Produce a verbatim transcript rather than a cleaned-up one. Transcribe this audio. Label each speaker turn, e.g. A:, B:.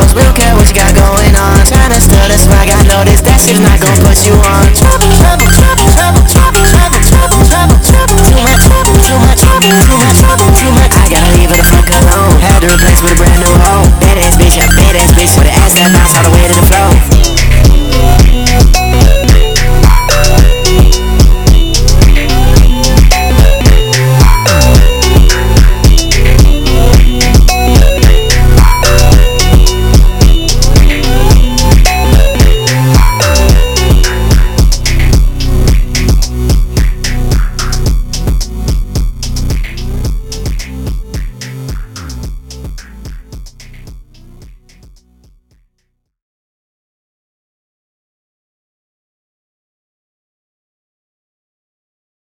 A: close, we don't care what you got going on. Tryna steal the swag, I know this, that shit's not gon' put you on. Trouble, trouble, trouble, trouble.